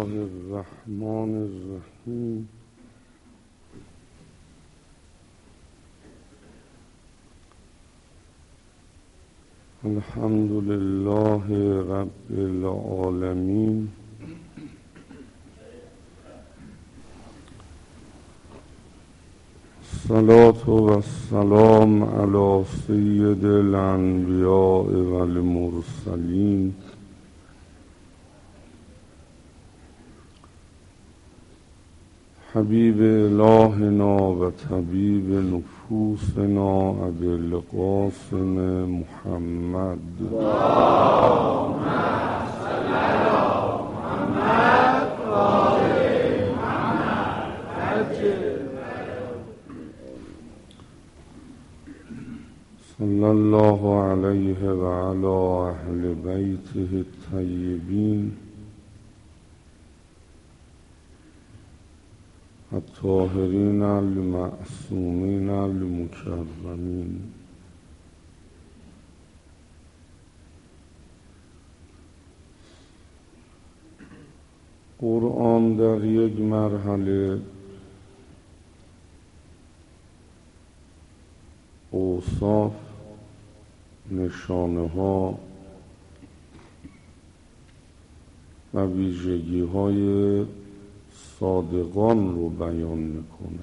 الرحمن الرحیم. الحمد لله رب العالمین. الصلاة والسلام علی سید الانبیاء والمرسلین حبیب الهنا و طبیب نفوسنا ابی القاسم محمد. اللهم صل علی محمد و آل محمد. صلی الله علیه و علی اهل بیته الطیبین الطاهرین المعصومین المکرمین. قرآن در یک مرحله اوصاف، نشانه ها و ویژگی های صادقان رو بیان میکنه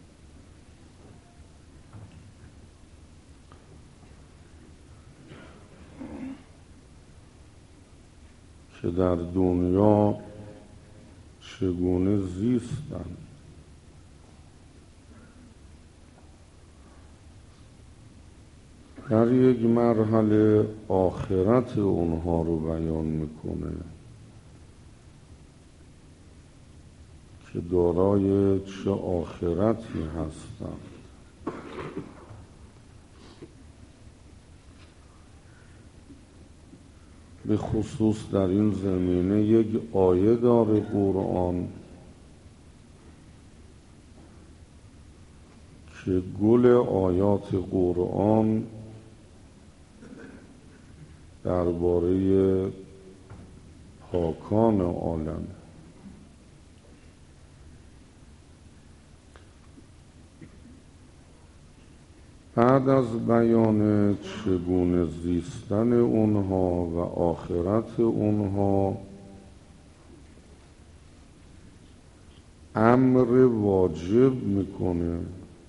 که در دنیا چگونه زیستند. در یک مرحله آخرت اونها رو بیان میکنه که دارای چه آخرتی هستند. به خصوص در این زمینه یک آیه داره قرآن که گل آیات قرآن درباره پاکان عالم. بعد از بیان چگونه زیستن اونها و آخرت اونها، امر واجب میکنه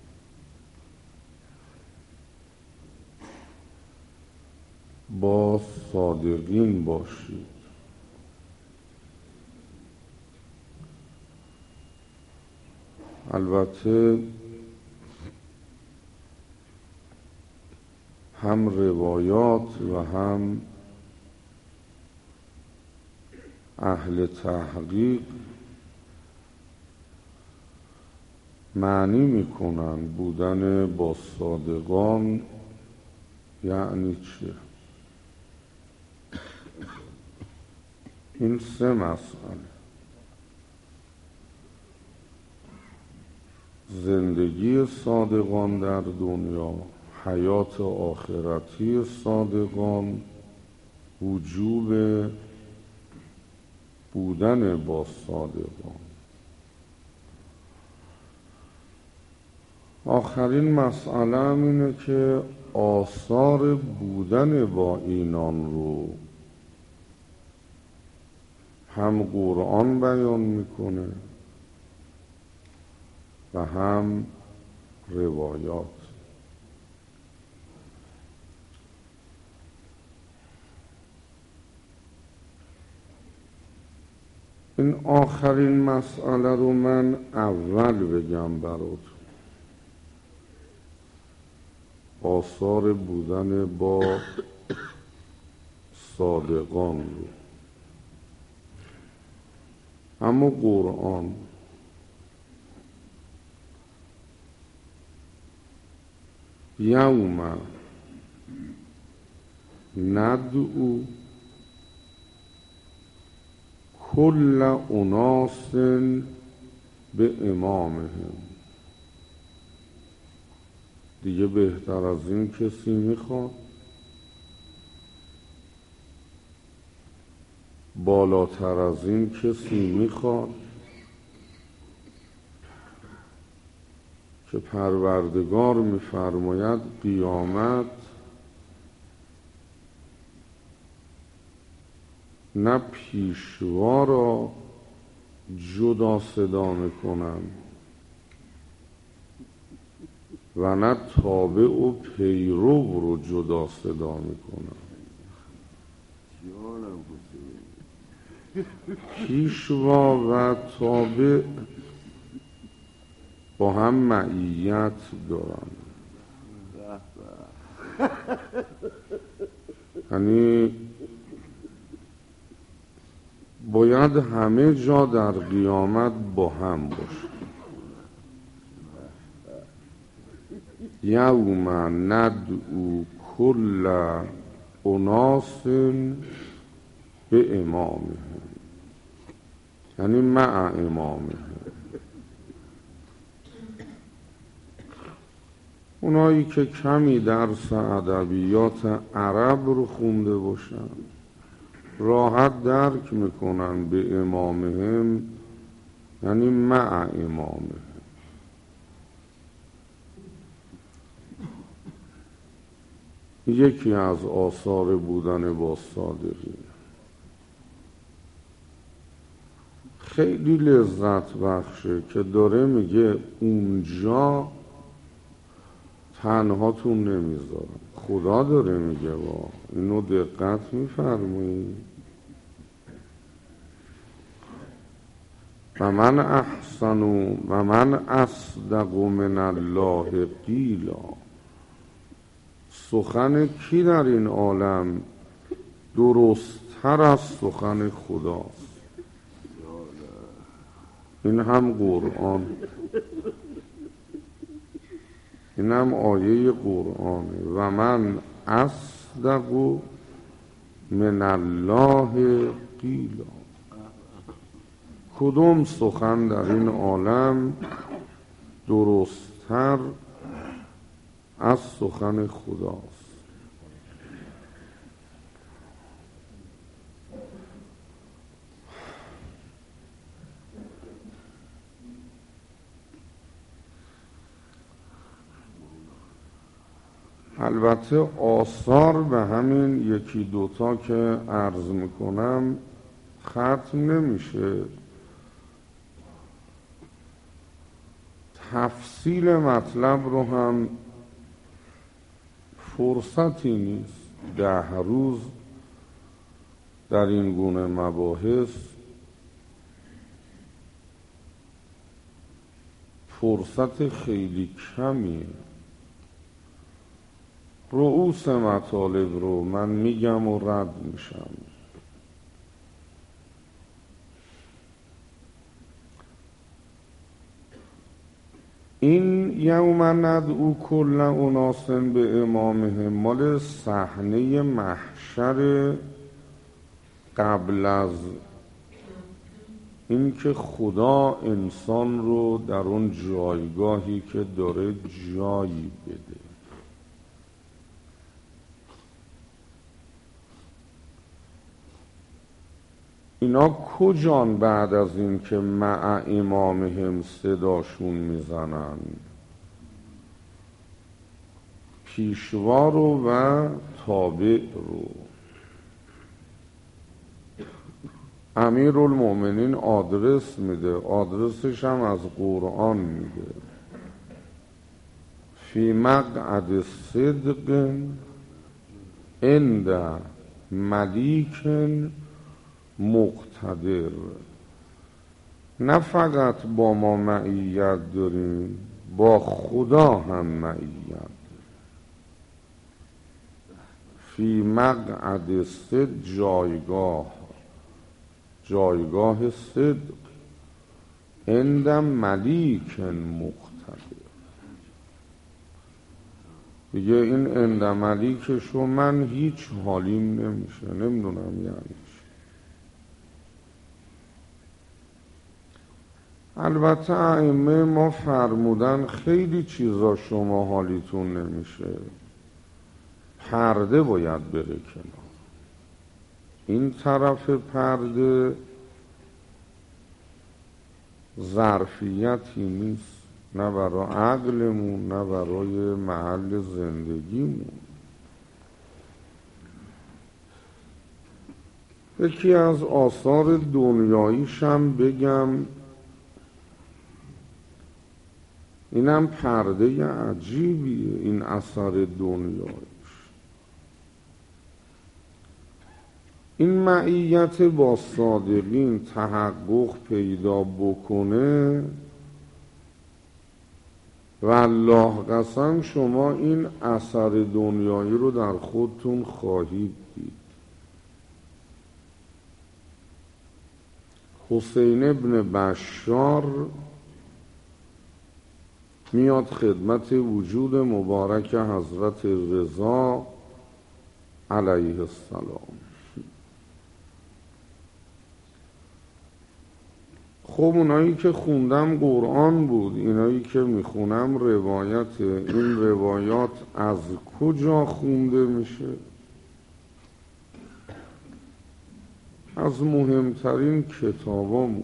با صادقین باشید. البته هم روایات و هم اهل تحقیق معنی میکنن بودن با صادقان یعنی چه. این سه مسئله: زندگی صادقان در دنیا، حیات آخرتی صادقان، وجوب بودن با صادقان. آخرین مسئله هم اینه که آثار بودن با اینان رو هم قرآن بیان میکنه و هم روایات. این آخرین مسئله رو من اول بگم برات، آثار بودن با صادقان رو. اما قرآن یوم ندعو کل اناس به امامهم. دیگه بهتر از این کسی میخواد بالاتر از این کسی میخواد که پروردگار میفرماید قیامت نه پیشوا را جدا صدا میکنم و نه تابع و پیرو رو جدا صدا میکنم. پیشوا و تابع با هم معیت دارن، یعنی باید همه جا در قیامت با هم باشه. یوم ندعو کل اناس به امامهم، یعنی مع امامهم. اونایی که کمی درس ادبیات عرب رو خونده باشن راحت درک میکنن به امامهم یعنی مع امامهم. یکی از آثار بودن با صادقین. خیلی لذت بخشه که داره میگه اونجا تنهاتون نمیذارم. خدا داره میگه با اینو دقت میفرمایید. و من احسن و من اصدق من الله قیلا. سخن کی در این عالم درست‌تر از سخن خداست؟ این هم قرآن، این هم آیه قرآنه. و من اصدق من الله قیلا. کدوم سخن در این عالم درست‌تر از سخن خداست؟ البته آثار به همین یکی دوتا که عرض میکنم ختم نمیشه. تفصیل مطلب رو هم فرصتی نیست. 10 روز در این گونه مباحث فرصت خیلی کمیه. رؤوس مطالب رو من میگم و رد میشم. این یوم ندعو کل اناس به امامهم مال صحنه محشر قبل از این که خدا انسان رو در اون جایگاهی که داره جایی بده. اینا کجان بعد از این که مع امامهم صداشون میزنن؟ پیشوا رو و تابع رو. امیرالمومنین آدرس میده، آدرسش هم از قرآن میده. فی مقعد صدق عند ملیک مقتدر. نه فقط با ما معیت داریم، با خدا هم معیت. فی مقعد صدق جایگاه صدق عند ملیک مقتدر. دیگه این عند ملیکشو من هیچ حالیم نمیشه، نمیدونم یعنی. البته ائمه ما فرمودن خیلی چیزا شما حالیتون نمیشه، پرده باید بره کنار. این طرف پرده ظرفیتی نیست، نه برای عقلمون نه برای محل زندگیمون. یکی از آثار دنیاییشم بگم، اینم پرده عجیبیه، این اثر دنیاییش. این معیت با صادقین تحقق پیدا بکنه، والله قسم شما این اثر دنیایی رو در خودتون خواهید دید. حسین ابن بشار میاد خدمت وجود مبارک حضرت رضا علیه السلام. خب اونایی که خوندم قرآن بود، اینایی که میخونم روایت. این روایات از کجا خونده میشه؟ از مهمترین کتابامون.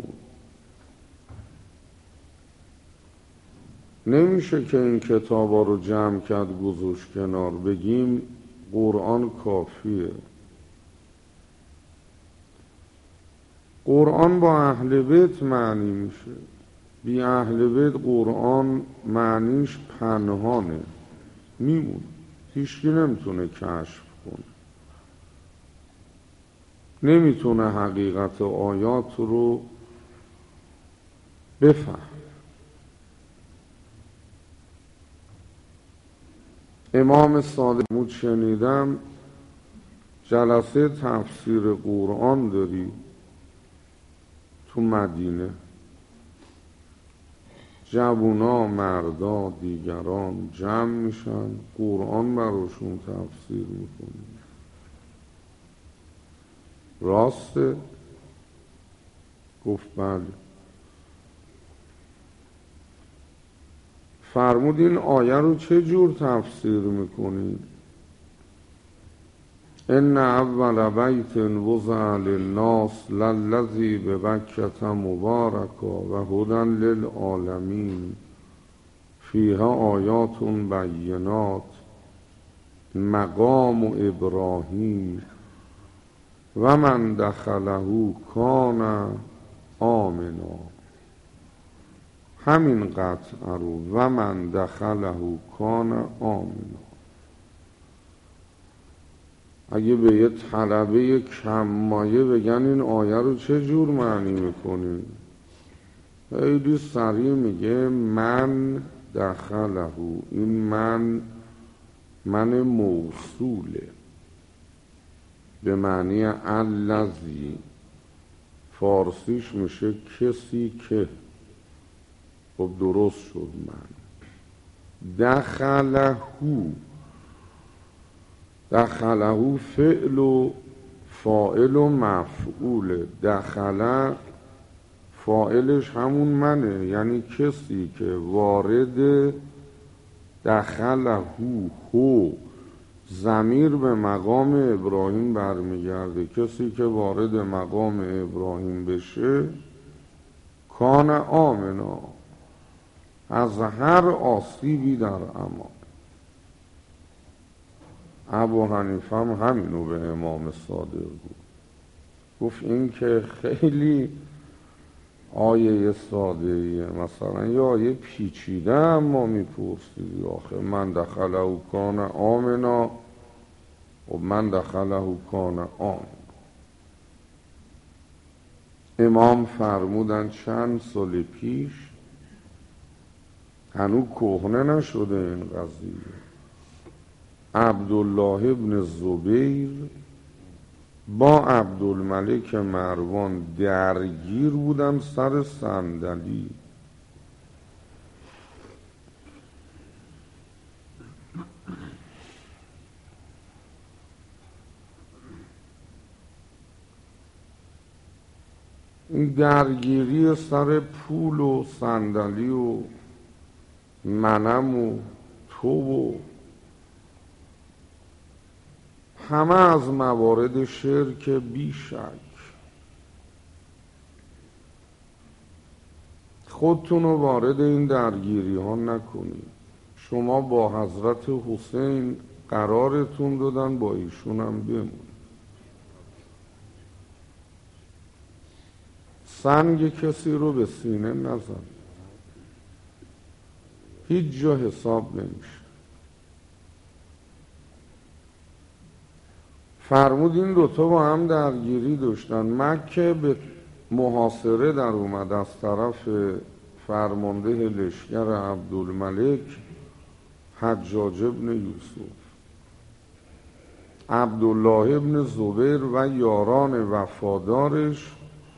نمیشه که این کتابا رو جمع کرد گذاشت کنار بگیم قرآن کافیه. قرآن با اهل بیت معنی میشه، بی اهل بیت قرآن معنیش پنهانه، میمونه، هیچکی نمیتونه کشف کنه، نمیتونه حقیقت آیات رو بفهم. امام صادق بود شنیدم جلسه تفسیر قرآن داری تو مدینه، جوونا مردا دیگران جمع میشن قرآن براشون تفسیر میکنی. راسته؟ گفت بله. فرمود این آیه رو چه جور تفسیر میکنی؟ ان اول بیت وضع للناس للذی ببکة مبارکا و هدی للعالمین فیها آیات بینات مقام ابراهیم و من دخله کان آمنا. همین قطعه رو و من دخله کان آمنا. اگه به یه طلبه کم مایه بگن این آیه رو چه جور معنی میکنی؟ خیلی سریع میگه من دخله. این من موصوله به معنی الذی، فارسیش میشه کسی که. خب درست شد. من دخله فعل و فاعل و مفعول. دخله فاعلش همون منه، یعنی کسی که وارد دخله هو ضمیر به مقام ابراهیم برمیگرده. کسی که وارد مقام ابراهیم بشه کان آمنا، از هر آسیبی در امان. ابو حنیفه هم همینو به امام صادق بود. گفت این که خیلی آیه ساده ایه، مثلا یا آیه پیچیده اما میپرسیدی آخه من دخله کان آمنا و من دخله کان آمنا. امام فرمودن چند سال پیش، هنوز کهنه نشده این قضیه، عبدالله ابن زبیر با عبدالملک مروان درگیر بودن سر صندلی. این درگیری سر پول و صندلی و منم و تو و همه از موارد شرک بیشک. خودتون رو وارد این درگیری ها نکنید. شما با حضرت حسین قرارتون دادن، با ایشون هم بمونید. سنگ کسی رو به سینه نزن، هیچ جا حساب نمیشه. فرمود این دوتا با هم درگیری داشتن. مکه به محاصره در اومد از طرف فرمانده لشکر عبدالملک حجاج ابن یوسف. عبدالله ابن زبیر و یاران وفادارش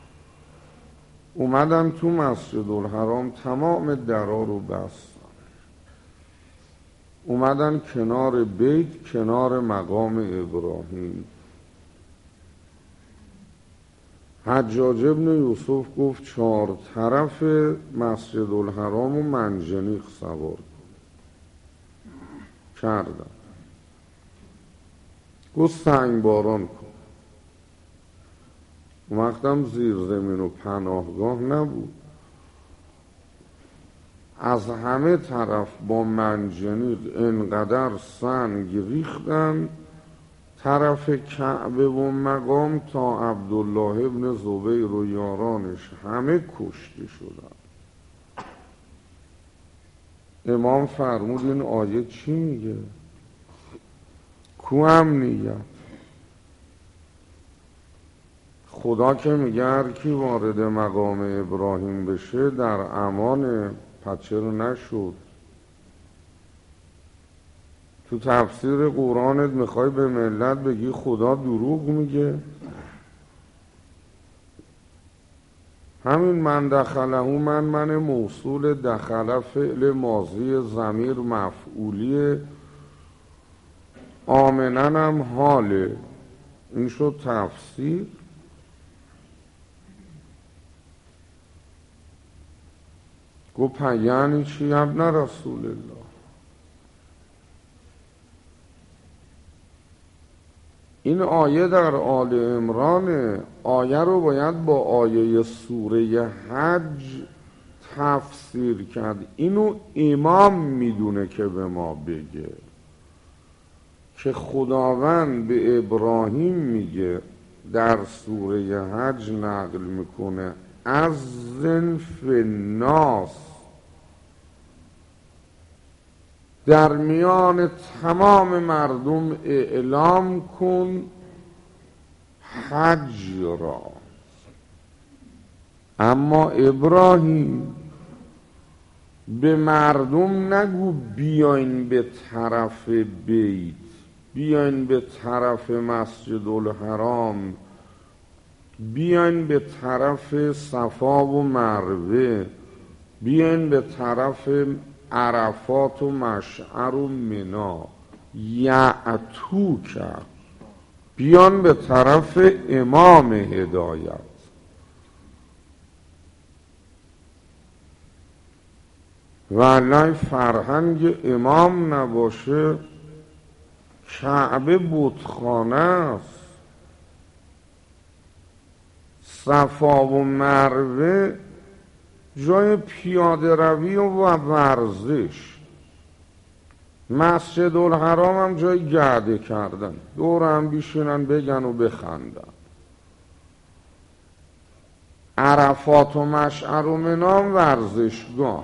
اومدن تو مسجد الحرام، تمام درا رو بستن، اومدن کنار بیت، کنار مقام ابراهیم. حجاج ابن یوسف گفت 4 طرف مسجد الحرام و منجنیق سوار کردن. گفت سنگ باران کن. اون وقتم زیر زمین و پناهگاه نبود، از همه طرف با منجنیق انقدر سنگ ریختن طرف کعبه و مقام تا عبدالله ابن زبیر و یارانش همه کشته شدن. امام فرمود این آیه چی میگه؟ کو امنیت؟ خدا که میگه هر کی وارد مقام ابراهیم بشه در امان، پچه رو نشد. تو تفسیر قرآنت میخوای به ملت بگی خدا دروغ میگه؟ همین من دخله من موصول، دخله فعل ماضی، ضمیر مفعولی، آمنن هم حاله. این شد تفسیر. گفت یعنی چی ابن رسول الله؟ این آیه در آل عمران. آیه رو باید با آیه سوره حج تفسیر کرد. اینو امام میدونه که به ما بگه که خداوند به ابراهیم میگه، در سوره حج نقل میکنه اذن فی الناس، در میان تمام مردم اعلام کن حج را. اما ابراهیم به مردم نگو بیاین به طرف بیت، بیاین به طرف مسجد الحرام، بیاین به طرف صفا و مروه، بیاین به طرف عرفات و مشعر و منا. یعتوک، بیان به طرف امام هدایت. والله فرهنگ امام نباشه کعبه بتخانه است. صفا و مروه جای پیاده روی و ورزش. مسجد الحرام هم جای گرده کردن، دور هم بیشینن بگن و بخندن. عرفات و مشعر و منام ورزشگاه.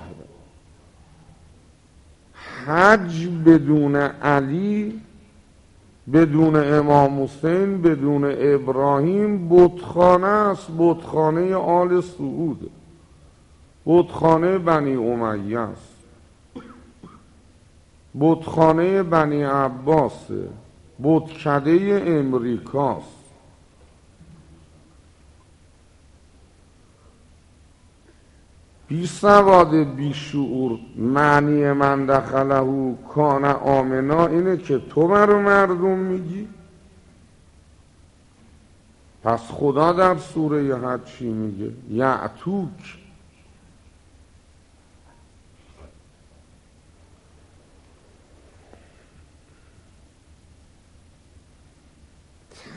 حج بدون علی، بدون امام حسین، بدون ابراهیم بتخانه است. بتخانه آل سعود، بتخانه بنی امیه است، بتخانه بنی عباس، بتکده امریکاست. بی سواد بی شعور. معنی من دخله کان آمنا اینه که تو برو مردم میگی. پس خدا در سوره حج چی میگه؟ یعتوک.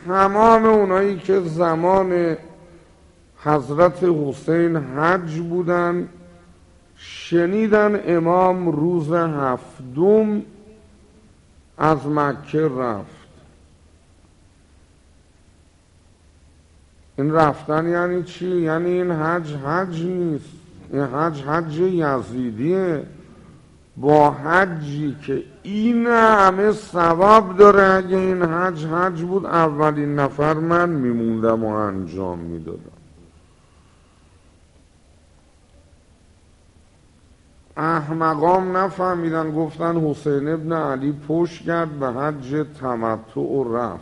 تمام اونایی که زمان حضرت حسین حج بودن شنیدن امام روز هفتم از مکه رفت. این رفتن یعنی چی؟ یعنی این حج نیست، این حج یزیدیه. با حجی که این همه ثواب داره، اگه این حج بود اولین نفر من میموندم و انجام میدادم. احمقام نفهمیدن، گفتن حسین ابن علی پشت کرد به حج تمتع و رفت.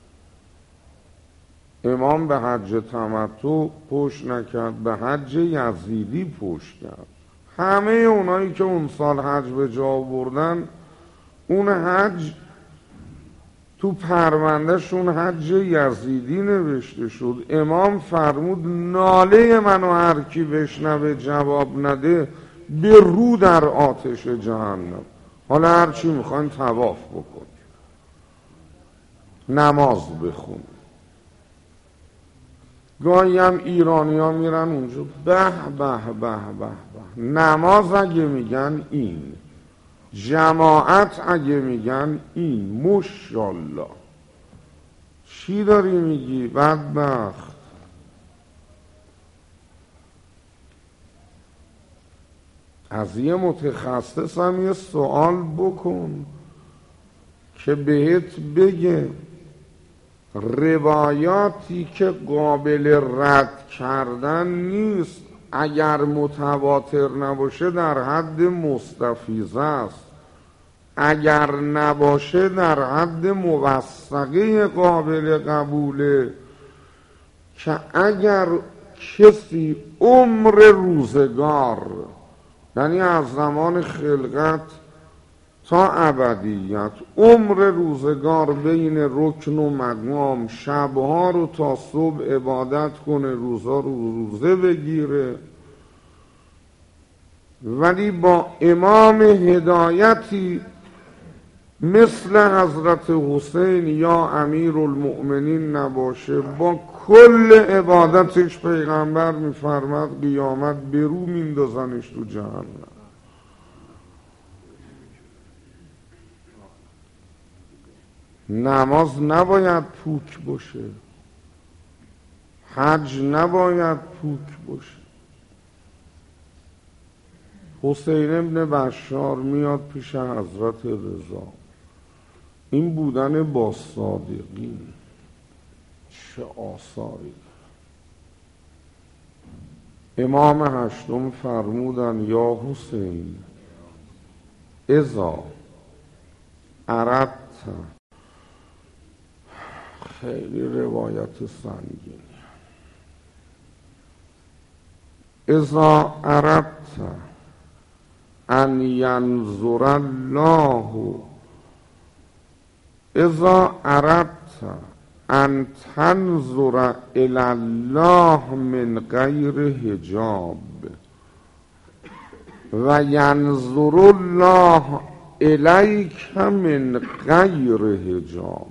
امام به حج تمتع پشت نکرد، به حج یزیدی پشت کرد. همه اونایی که اون سال حج به جا آوردن، اون حج تو پروندهشون حج یزیدی نوشته شد. امام فرمود ناله منو هر کی بشنوه جواب نده به رو در آتش جهنم. حالا هر چی میخواین طواف بکن، نماز بخون. گاهی هم ایرانی ها میرن اونجا به به به به به، نماز اگه میگن این، جماعت اگه میگن این، ماشاءالله. چی داری میگی بدبخت؟ از یه متخصص هم یه سوال بکن که بهت بگه روایاتی که قابل رد کردن نیست، اگر متواتر نباشه در حد مستفیضه است، اگر نباشه در حد موثقه قابل قبوله، که اگر کسی عمر روزگار، یعنی از زمان خلقت تا ابدیت، عمر روزگار بین رکن و مقام، شبها رو تا صبح عبادت کنه، روزها رو روزه بگیره، ولی با امام هدایتی مثل حضرت حسین یا امیر المؤمنین نباشه، با کل عبادتش پیغمبر میفرماد قیامت برو میندازنش تو جهنم. نماز نباید پوک باشه، حج نباید پوک باشه. حسین ابن بشار میاد پیش حضرت رضا. این بودن با صادقی چه آثاری. امام هشتم فرمودن یا حسین اذا اردت، خیلی روایت سنگینی، اذا اردت ان ینظر الله، اذا اردت ان تنظر الی الله من غیر حجاب و ینظر الله الیک من غیر حجاب.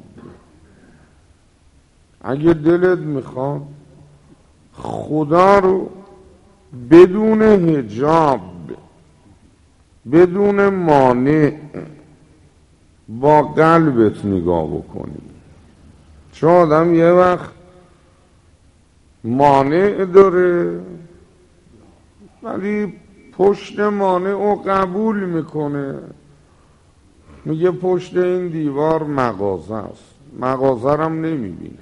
اگه دلت میخواد خدا رو بدون حجاب، بدون مانع با قلبت نگاه بکنی، چون آدم یه وقت مانع داره ولی پشت مانع رو قبول میکنه، میگه پشت این دیوار مغازه است، مغازه رو هم نمیبینه،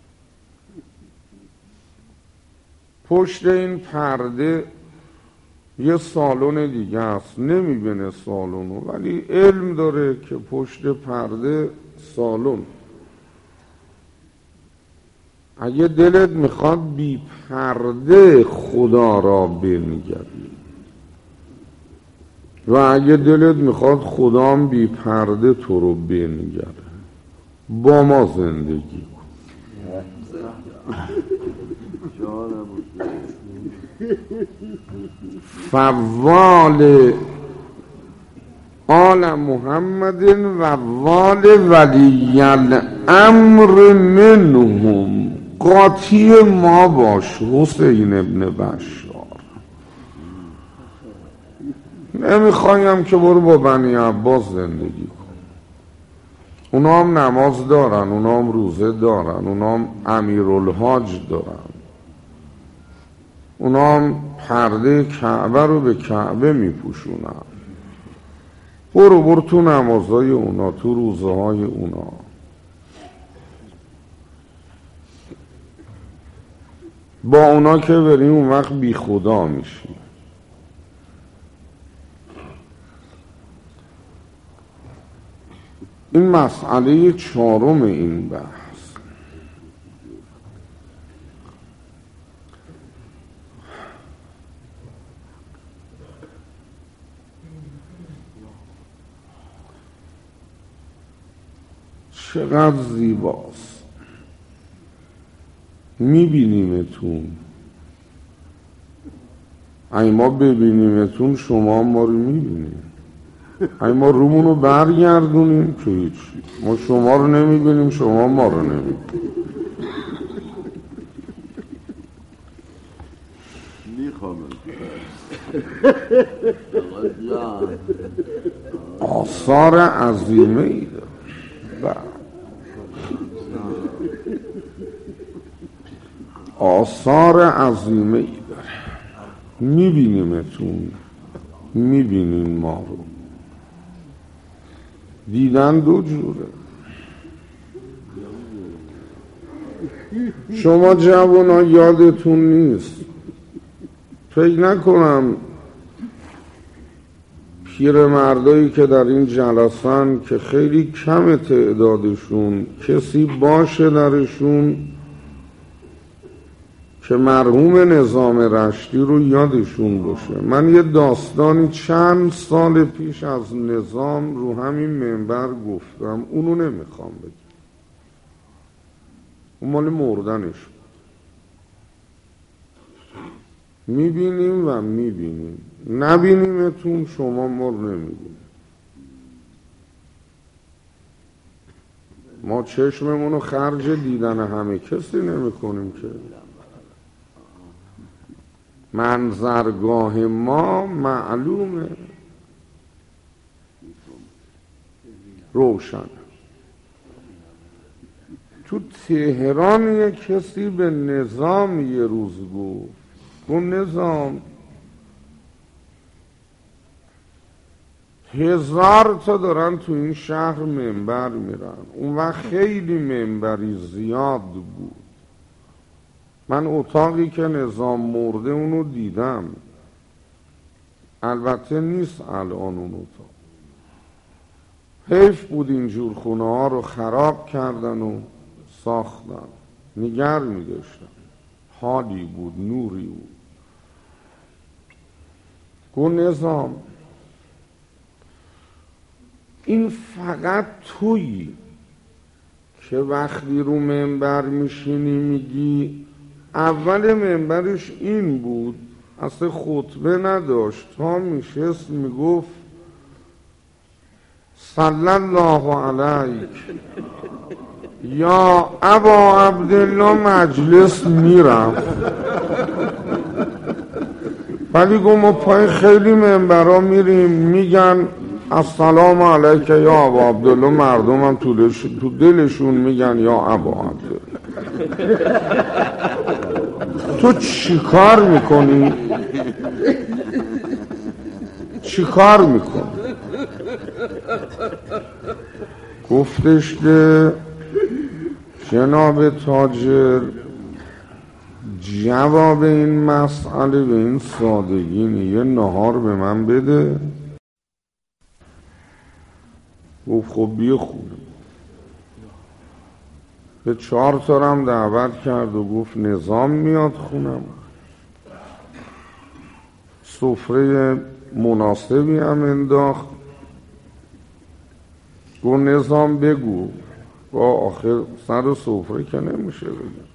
پشت این پرده یه سالن دیگه است، نمیبینه سالن رو، ولی علم داره که پشت پرده سالن. اگه دلت میخواد بی پرده خدا را بنگری و اگه دلت میخواد خدا هم بی پرده تو رو بنگره، با ما زندگی کن. فوال آل محمد و وال ولی الامر منهم، قاطی ما باش حسین ابن بشار. نمیخوایم که برو با بنی عباس زندگی کن. اونا هم نماز دارن، اونا هم روزه دارن، اونا هم امیرالحاج دارن، اونا هم پرده کعبه رو به کعبه میپوشونن. برو تو نمازهای اونا، تو روزه های اونا. با اونا که بریم اون وقت بی خدا میشی. این مسئله چهارم این بحث. چقدر زیباست. میبینیمتون. اگه ما ببینیمتون شما ما رو میبینیم. اگه ما رومون رو برگردونیم که هیچ. ما شما رو نمیبینیم، شما ما رو نمیبینیم. آثار عظیمه ای داره. آثار عظیمه ای داره. میبینیمتون، میبینین ما رو. دیدن دو جوره. شما جوونا یادتون نیست، فکر نکنم پیرمردایی که در این جلسن که خیلی کم تعدادشون کسی باشه درشون که مرحوم نظام رشتی رو یادشون باشه. من یه داستانی چند سال پیش از نظام رو همین منبر گفتم، اونو نمیخوام بگم، اون مال مردنش. میبینیم و میبینیم، نبینیمتون شما ما رو نمیبینیم. ما چشممونو خرج دیدن همه کسی نمی کنیم که. منظرگاه ما معلومه، روشن. تو تهران یک کسی به نظام یه روز گفت نظام 1000 تا دارن تو این شهر منبر میرن. اون وقت خیلی منبری زیاد بود. من اتاقی که نظام مرده اونو دیدم، البته نیست الان اون اتاق. حیف بود اینجور خونه ها رو خراب کردن و ساختن. نگر می داشتن، حالی بود، نوری بود. گو نظام این فقط تویی که وقتی رو منبر میشینی میگی، اول منبرش این بود، اصلا خطبه نداشت، تا میشست میگفت صلی الله علیک یا ابا عبدالله، مجلس میرفت. ولی گفت ما پای خیلی منبرها میریم میگن السلام علیک یا ابا عبدالله، مردم هم تو دلشون میگن یا ابا عبدالله. تو چی کار میکنی؟ چی کار میکنی؟ گفتش که جناب تاجر جواب این مسئله به این سادگی نیست، یه نهار به من بده. گفت خب بیا خونه. به 4 تا هم دعوت کرد و گفت نظام میاد خونم. سفره مناسبی هم انداخت. گفت نظام بگو. با آخر سر سفره که نمیشه بگم،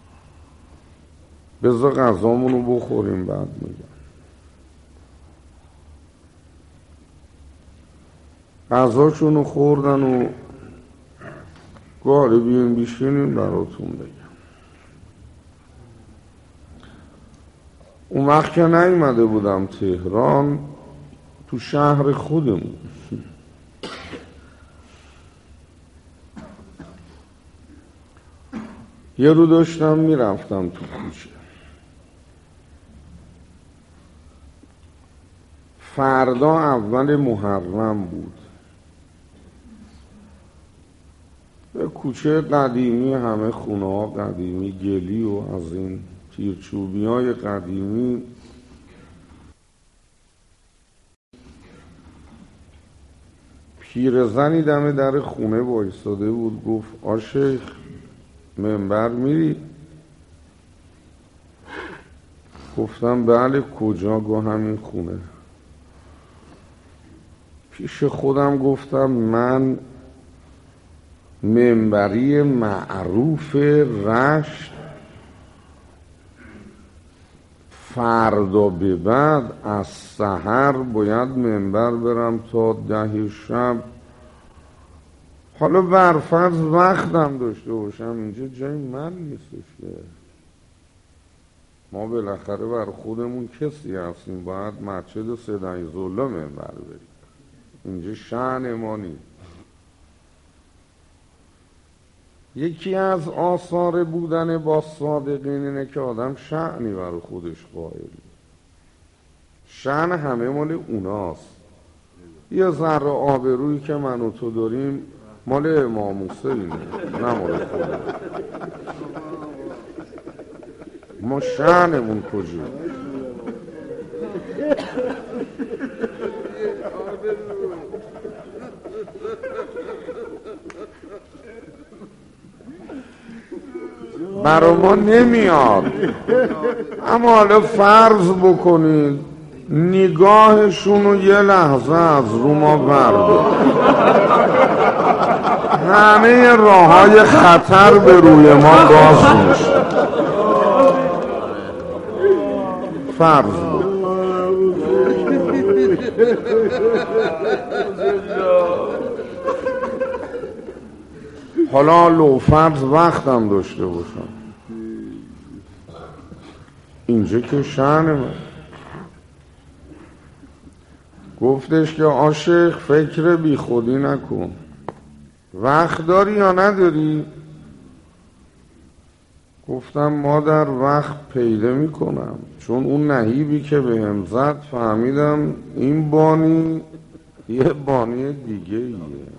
بذار غذامونو بخوریم بعد میگم. غذاشونو خوردن و گاره بیاین بیشینیم براتون بگم. اون وقت که نیومده بودم تهران، تو شهر خودمون یه رو داشتم میرفتم تو کوچه، فردا اول محرم بود. به کوچه قدیمی، همه خونه ها قدیمی، گلی و از این تیرچوبی های قدیمی. پیرزنی دم در خونه وایساده بود، گفت آشیخ منبر میری؟ گفتم بله. کجا؟ گفت همین خونه. پیش خودم گفتم من منبری معروف رشت فردا به بعد از سحر باید منبر برم تا 10 شب. حالا برفرض وقتم داشته باشم، اینجا جای من نیستش که ما بالاخره بر خودمون کسی هستیم، باید مسجد سید عیزالله منبر بریم، اینجا شأن ما نیست. یکی از آثار بودن با صادقین اینه که آدم شأنی برای خودش قائل، شأن همه مال اوناست. یه ذره آبرویی که من و تو داریم مال امام حسینه، نه مال خودمون. ما شأنمون کجا؟ برا ما نمیاد. اما حالا فرض بکنید نگاهشونو یه لحظه از رو ما بردار، همه راههای خطر به روی ما باز میشه. فرض بود. حالا لو فرض وقتم داشته باشم، اینجا که شأن من. گفتش که عاشق فکر بی خودی نکن، وقت داری یا نداری؟ گفتم مادر وقت پیدا میکنم، چون اون نهیبی که به هم زد فهمیدم این بانی یه بانی دیگه ایه.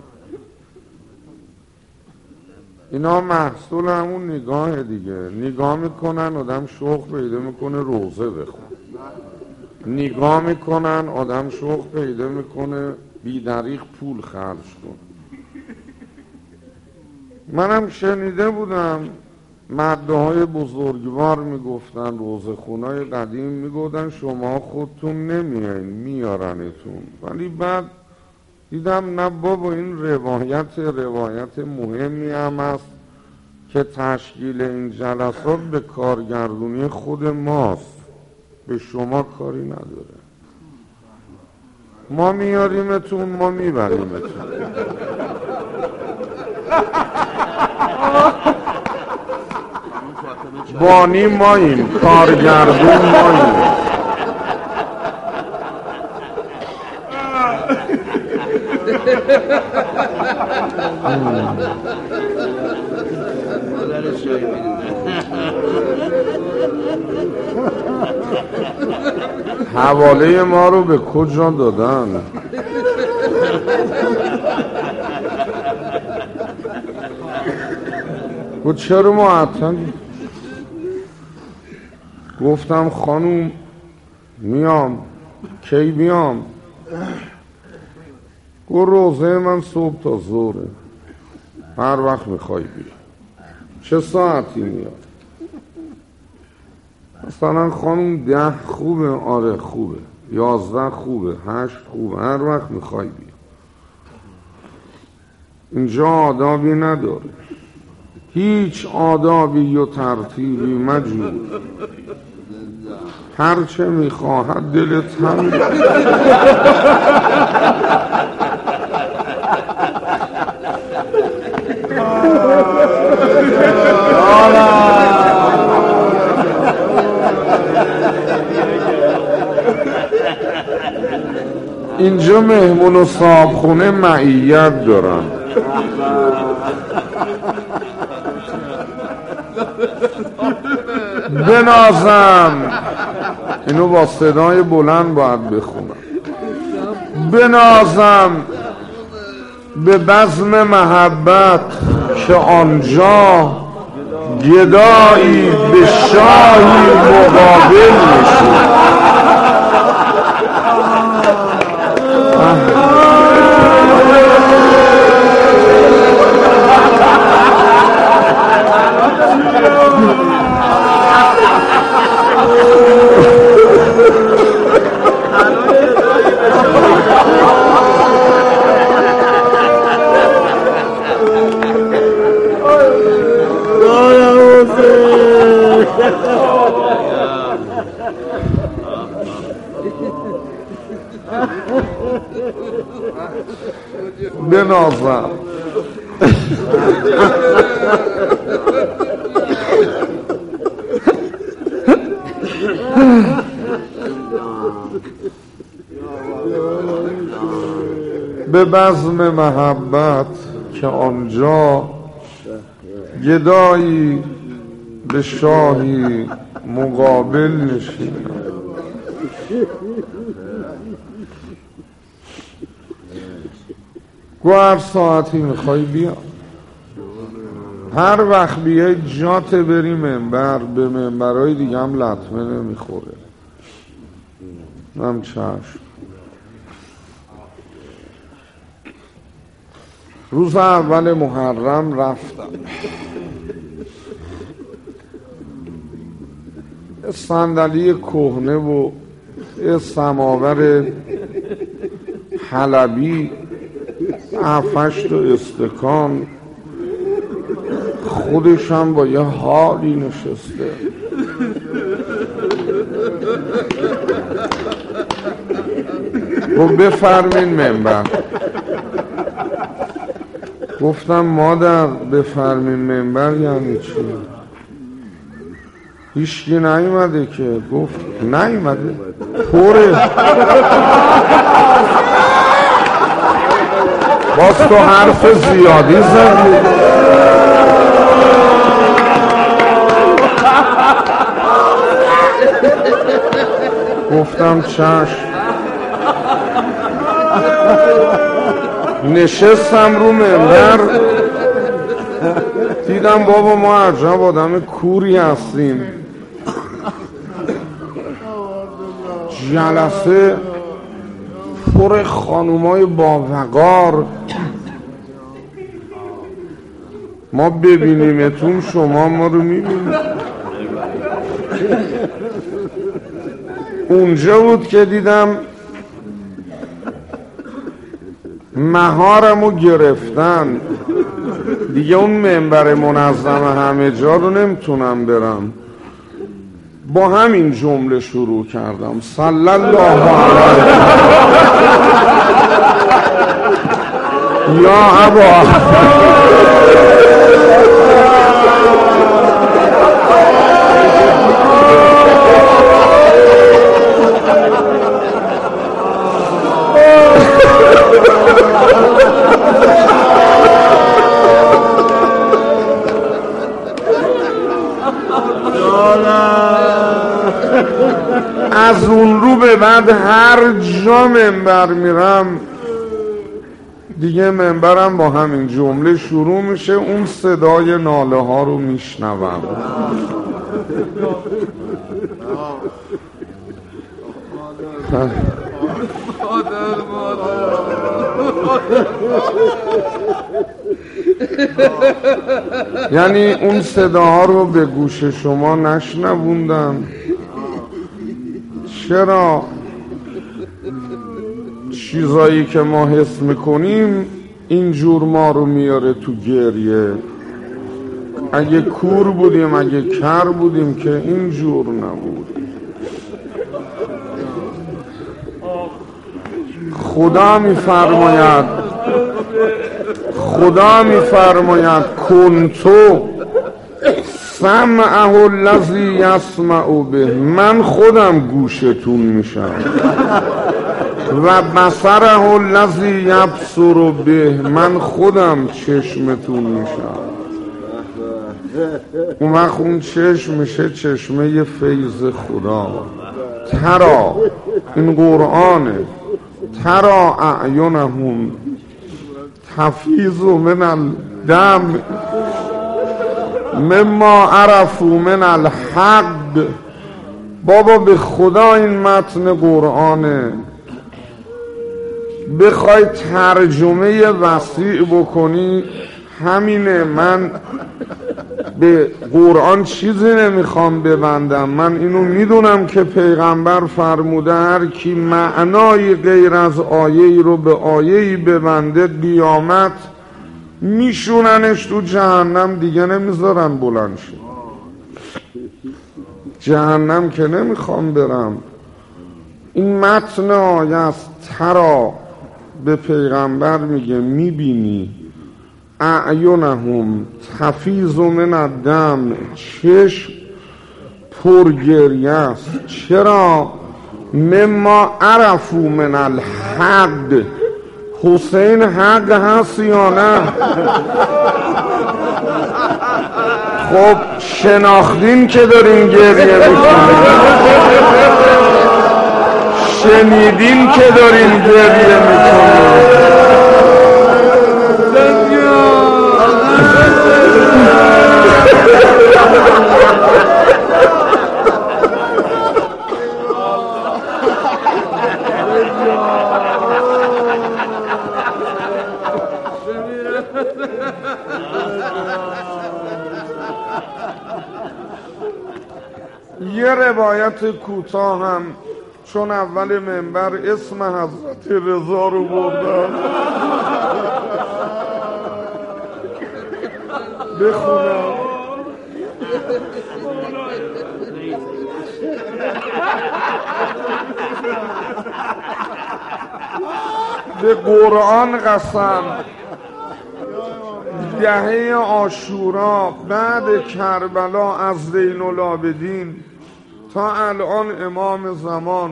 اینا محصول همون نگاه دیگه، نگاه میکنن آدم شوق پیدا میکنه روزه بخون، نگاه میکنن آدم شوق پیدا میکنه بیدریق پول خرج کن. منم شنیده بودم مدههای بزرگوار میگفتن، روزه خونای قدیم میگفتن شما خودتون نمیاین میارنتون، ولی بعد دیدم نه بابا، این روایت مهمی هم است که تشکیل این جلسات به کارگردونی خود ماست، به شما کاری نداره. ما میاریمتون، ما میبریمتون. بانی ماییم، کارگردون ماییم. حواله ما رو به کجا دادن؟ گفت چرا معطلی؟ گفتم خانوم میام. کی بیام؟ گفت روزه من صبح تا ظهره، هر وقت میخوای بیا. چه ساعتی میاد؟ مثلا خانوم 10 خوبه؟ آره خوبه. 11 خوبه، 8 خوبه، هر وقت میخوای بیا. اینجا آدابی نداره، هیچ آدابی و ترتیبی مجبور، هرچه میخواهد دلت هم اینجا مهمون و صاحبخونه معیت دارن. بنازم، اینو با صدای بلند باید بخونم. بنازم به بزم محبت که آنجا گدایی به شاهی مقابل میشه. بنازم به بزم محبت که آنجا گدایی به شاهی مقابل نشینم. گو هر ساعتی میخوای بیا، هر وقت بیای جات بری منبر، به منبرهای دیگه هم لطمه نمیخوره. هم چشم. روز اول محرم رفتم، صندلی کهنه و سماور حلبی 7-8 استکان، خودش هم با یه حالی نشسته. گفت بفرمین منبر. گفتم مادر بفرمین منبر یعنی چی؟ هیچکی نیومده که. گفت نیومده پره. باز تو حرف زیادی زدی. گفتم چشم. نشستم رو منبر، دیدم بابا ما عجب آدم کوری هستیم. جلسه پر خانومای باوقار، ما ببینیمتون شما ما رو میبینید. اونجا بود که دیدم مهارمو گرفتن دیگه، اون منبر منظم همه جا رو نمیتونم برم. با همین جمله شروع کردم: صلی الله علیه یا ابا. از اون رو به بعد هر جا منبر میرم دیگه منبرم با همین جمله شروع میشه، اون صدای ناله ها رو میشنوم. یعنی اون صداها رو به گوش شما نشنووندم. چرا؟ چیزایی که ما حس میکنیم اینجور ما رو میاره تو گریه. اگه کور بودیم، اگه کر بودیم که اینجور نبود. خدا میفرماید خدا میفرماید کنتو سمعه الذی یسمع به، من خودم گوشتون میشم، و بصره الذی یبصر به، من خودم چشمتون میشم. اون وقت اون چشم میشه چشمه فیض خدا. ترا، این قرآنه، ترا اعینهم تفیض من الدم مما عرفوا من الحق. بابا به خدا این متن قرآنه، بخوای ترجمه وسیع بکنی همینه. من به قرآن چیزی نمیخوام ببندم، من اینو میدونم که پیغمبر فرموده هر کی معنای غیر از آیه‌ای رو به آیه‌ای ببنده قیامت میشوننش تو جهنم، دیگه نمیذارن بلند شه. جهنم که نمیخوام برم. این متن آیه است. ترا به پیغمبر میگه میبینی، اعینهم تفیض من الدم، چشم پرگریه است. چرا؟ مما عرفوا من الحق. حسین حق هست یا نه؟ خب شناختین که دارین گریه میکنین، شنیدین که دارین گریه میکنین. یه روایت کوتاه هم چون اول منبر اسم حضرت رضا رو بردم بخونم. به قرآن قسم، دهه عاشورا بعد کربلا از زین العابدین تا الان امام زمان،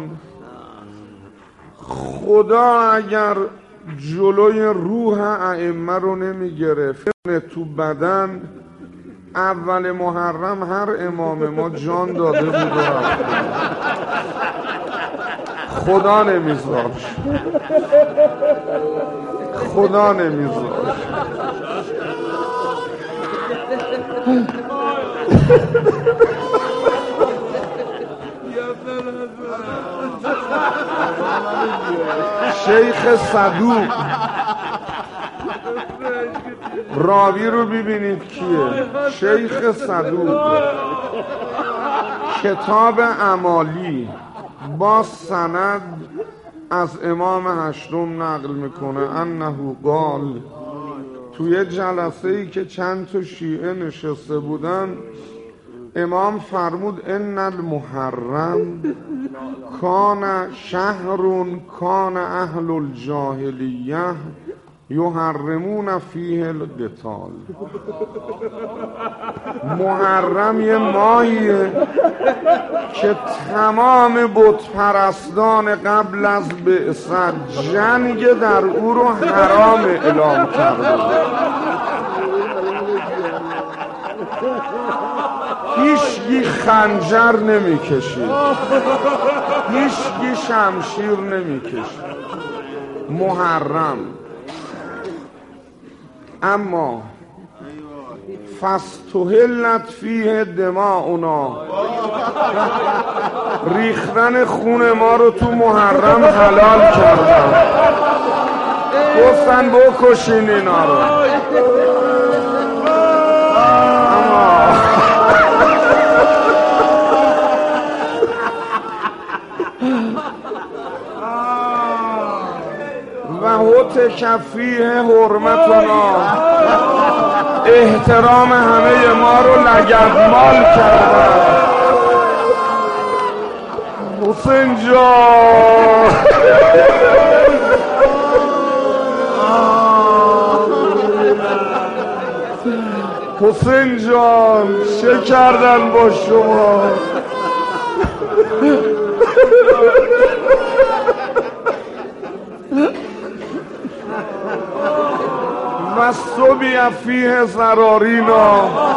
خدا اگر جلوی روح ائمه رو نمی گرفت تو بدن، اول محرم هر امام ما جان داده بود و خدا نمیذاشت، خدا نمیذاشت. شیخ صدوق، راوی رو ببینید کیه؟ شیخ صدوق، کتاب اعمالی با سند از امام هشتم نقل میکنه انه قال، توی جلسه ای که چند تا شیعه نشسته بودن امام فرمود ان المحرم کان شهر کان اهل الجاهلیه یحرمون فیه القتال. محرم یه ماهیه که تمام بت پرستان قبل از بعثت جنگ در او رو حرام اعلام کرده. هیچگی خنجر نمی کشید، هیچگی شمشیر نمی کشید. محرم. اما فاستحلت فیه دماؤنا، ریختن خون ما رو تو محرم حلال کردن، گفتن بکشین اینا رو. و هتک فیه حرمتنا، احترام همه ما رو لگدمال کردن. حسین جان حسین جان چه کردن با شما؟ و صبی فیه زرارینا،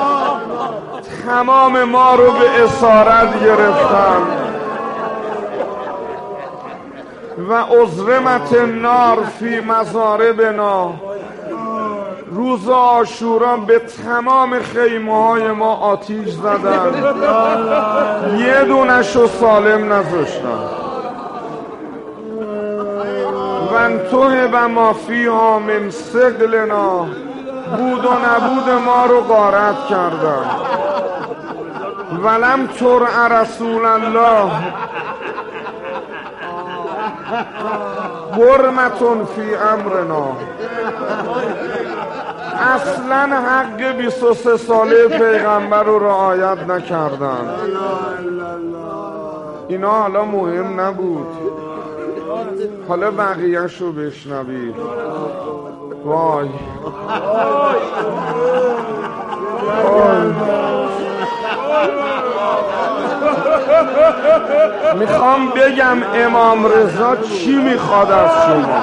تمام ما رو به اسارت گرفتن و ازرمت نار فی مزاربنا. روز عاشورا به تمام خیمه های ما آتیش زدن، یه دونشو سالم نذاشتن. و انتوه و ما فیها من ثقلنا، بود و نبود ما رو غارت کردن. ولم ترع رسول الله حرمتون فی امرنا. اصلا حق 23 ساله پیغمبر رو رعایت نکردن. اینا حالا مهم نبود، حالا بقیه‌ش رو بشنوید. وای میخوام بگم امام رضا چی میخواد از شما.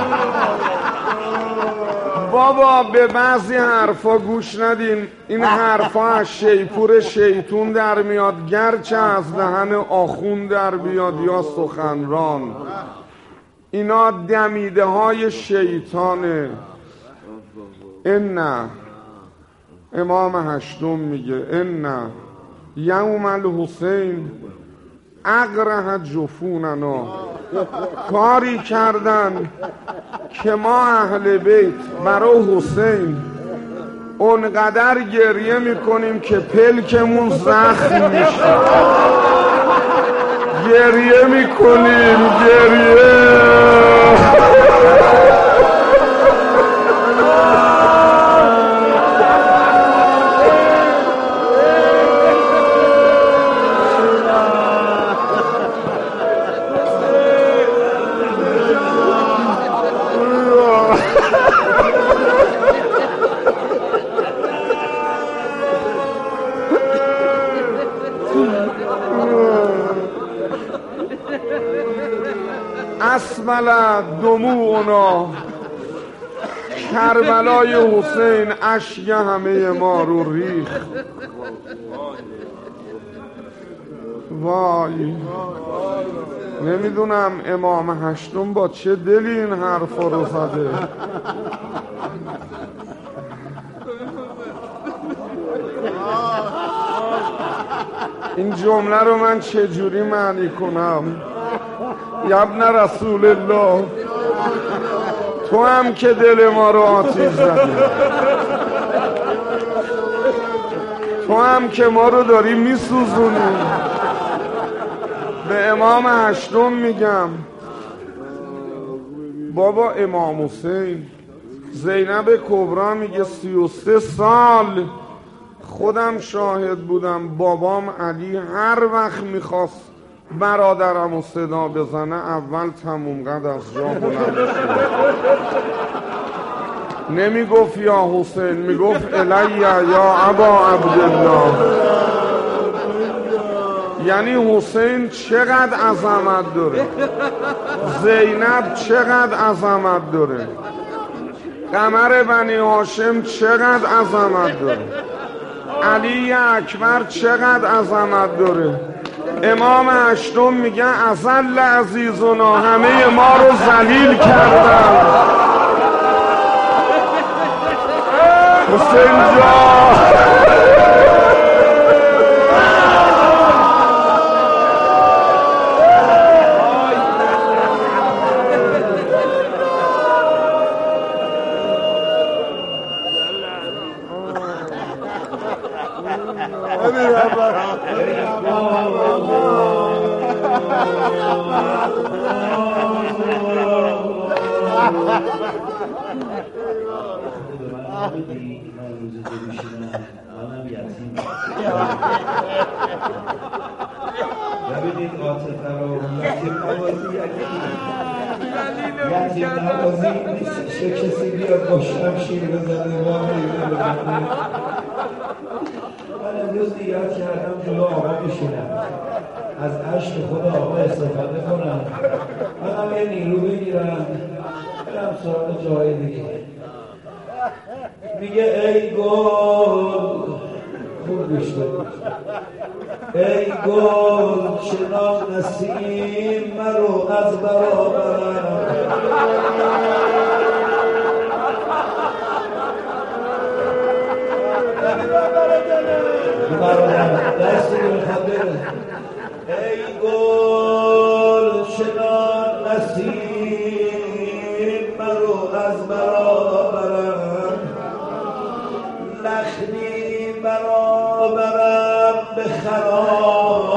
بابا به بعضی حرفا گوش ندین، این حرفا از شیپور شیطون در میاد، گرچه از دهن آخون در بیاد یا سخنران. اینا دمیده های شیطانه. نه امام هشتم میگه نه یوم الحسین اقرح جفوننا. کاری کردن که ما اهل بیت برای حسین اونقدر گریه میکنیم که پلکمون زخم میشه. گریه میکنیم، گریه. اسمل دموعنا، کربلای حسین اشک همه ما رو ریخ. وای نمیدونم امام هشتم با چه دلی این حرفا رو زده. این جمله رو من چجوری معنی کنم؟ ابن رسول الله، تو هم که دل ما رو آتیش زدی، تو هم که ما رو داری میسوزونی. به امام هشتم میگم بابا امام حسین، زینب کبرا میگه 33 سال خودم شاهد بودم، بابام علی هر وقت میخواست برادرم رو صدا بزنه اول تموم قد از جا بلند میشد، نمیگفت یا حسین، میگفت الی یا ابا عبدالله. یعنی حسین چقدر عظمت داره، زینب چقدر عظمت داره، قمر بنی هاشم چقدر عظمت داره، علی اکبر چقدر عظمت داره. امام هشتم میگه ازل عزیزنا، همه ما رو ذلیل کردن. حسین جان ببینید عاطفه رو یتیم نوازی نیست چه کسی بیاد با شمشیر بزنه من امروز نیت کردم جلو آقا بشینم، از عشق خود آقا استفاده کنم، منم یه نیرو بگیرم برم سراغ جای دیگه. میگه ای گل، خوب گوش بدید، ای گل چنان نسیم مرو از برابرم، دستی میخواد بره. ای گل چنان نسیم مرو از برابرم، لخنی برابرم به خرابات